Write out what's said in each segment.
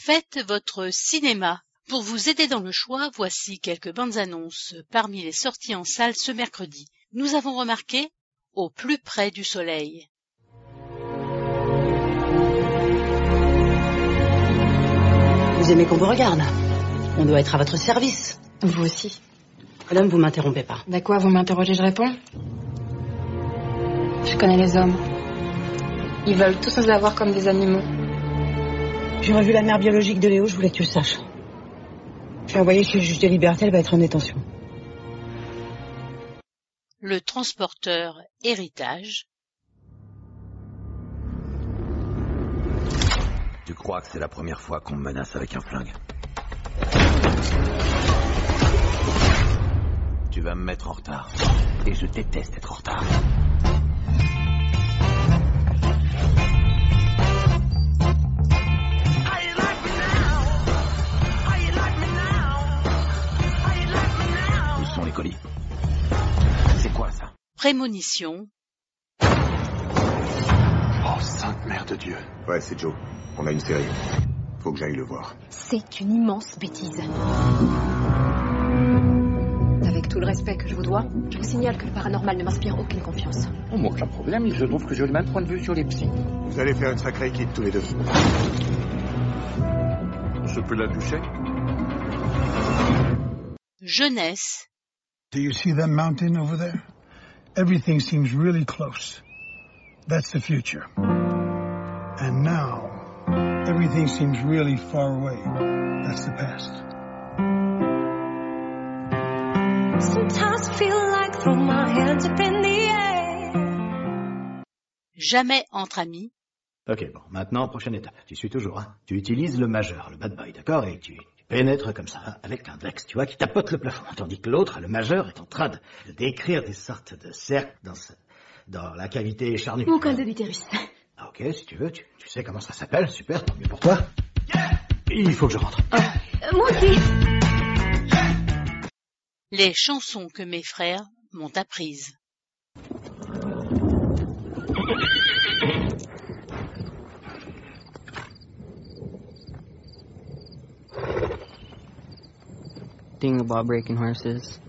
Faites votre cinéma. Pour vous aider dans le choix, voici quelques bandes annonces parmi les sorties en salle ce mercredi. Nous avons remarqué Au plus près du soleil. Vous aimez qu'on vous regarde? On doit être à votre service. Vous aussi. Madame, vous m'interrompez pas. Bah quoi, vous m'interrogez, je réponds? Je connais les hommes. Ils veulent tous nous avoir comme des animaux. J'ai revu la mère biologique de Léo, je voulais que tu le saches. Je l'ai envoyée chez le juge des libertés, elle va être en détention. Le transporteur Héritage. Tu crois que c'est la première fois qu'on me menace avec un flingue? Tu vas me mettre en retard. Et je déteste être en retard. Où sont les colis? C'est quoi ça? Prémonition. Oh, sainte mère de Dieu. Ouais, c'est Joe. On a une série. Faut que j'aille le voir. C'est une immense bêtise. Avec tout le respect que je vous dois, je vous signale que le paranormal ne m'inspire aucune confiance. Oh, moi, aucun problème, il se trouve que j'ai le même point de vue sur les psys. Vous allez faire une sacrée équipe tous les deux. Je peux la toucher? Jeunesse. Do you see that mountain over there? Everything seems really close. That's the future. And now, everything seems really far away. That's the past. Sometimes I feel like throwing my hands up in the air. Jamais entre amis. Ok, bon, maintenant, prochaine étape. Tu suis toujours, hein. Tu utilises le majeur, le bad boy, d'accord? Et tu pénètres comme ça, avec un Dex, tu vois, qui tapote le plafond. Tandis que l'autre, le majeur, est en train de décrire des sortes de cercles dans la cavité charnue. Mon col de l'utérus. Ah, ok, si tu veux, tu sais comment ça s'appelle, super, tant mieux pour toi. Il faut que je rentre. Moi aussi. Les chansons que mes frères m'ont apprises. Thing about breaking horses,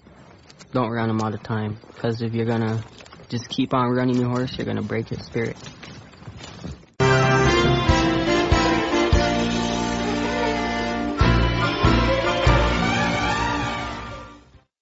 don't run them all the time, because if you're gonna just keep on running your horse, you're gonna break its spirit.